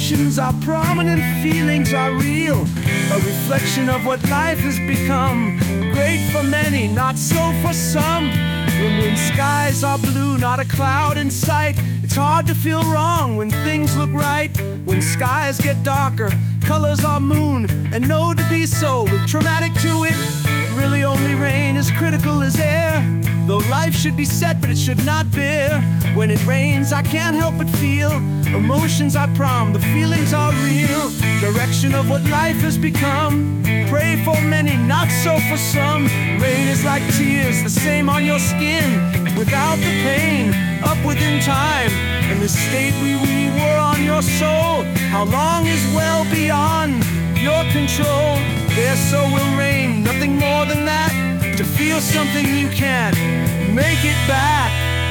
Emotions are prominent, feelings are real, a reflection of what life has become. Great for many, not so for some. When skies are blue, not a cloud in sight, it's hard to feel wrong when things look right. When skies get darker, colors are moon, and know to be so, with traumatic to it, really only rain is critical as air. Though life should be set, but it should not bear. When it rains, I can't help but feel emotions I prom, the feelings are real. Direction of what life has become. Pray for many, not so for some. Rain is like tears, the same on your skin. Without the pain, up within time. And the state we were on your soul. How long is well beyond your control. There so will rain, nothing more than that. To feel something you can't make it back.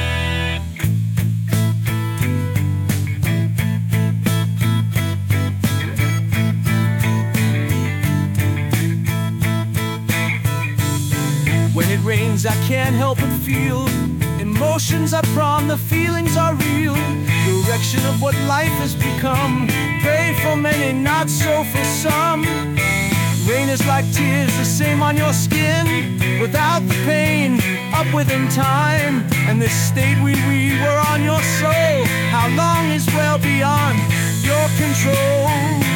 When it rains, I can't help but feel emotions I prom, the feelings are real. Direction of what life has become. Pray for many, not so for some. Rain is like tears, the same on your skin. Without the pain, up within time. And this state we were on your soul. How long is well beyond your control.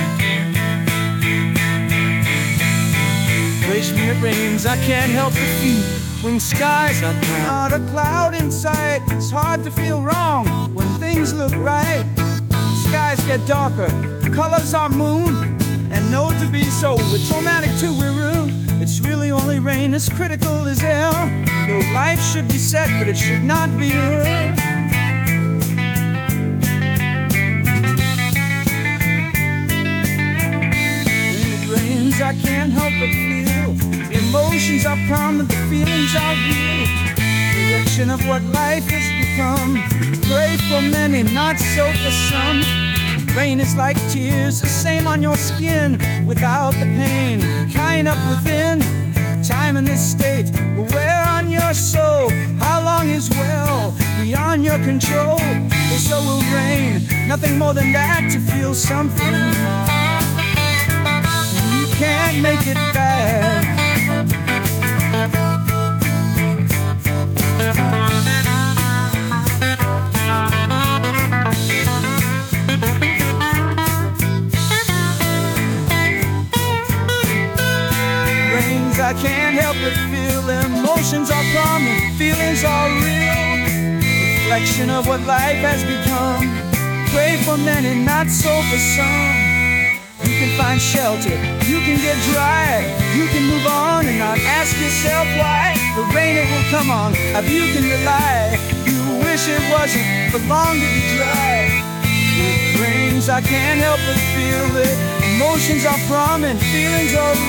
Wish me it rains, I can't help but feel. When skies are not a cloud in sight, it's hard to feel wrong when things look right. Skies get darker, colors are moon, and know to be so, with traumatic to we're rude. It's really only rain as critical as air. Though life should be set, but it should not be ruined. When it rains, I can't help but feel emotions are prominent, the feelings are real. Direction of what life has become. Pray for many, not so for some. Rain is like tears, the same on your skin. Without the pain, kind up within. Time in this state will wear on your soul. How long is well beyond your control. So will rain, nothing more than that. To feel something, you can't make it back. I can't help but feel emotions are prominent, feelings are real. Reflection of what life has become. Pray for many, not so for some. You can find shelter, you can get dry. You can move on and not ask yourself why. The rain it will come on, of you can rely. You wish it wasn't for long to be dry. It rains, I can't help but feel it. Emotions are prominent, feelings are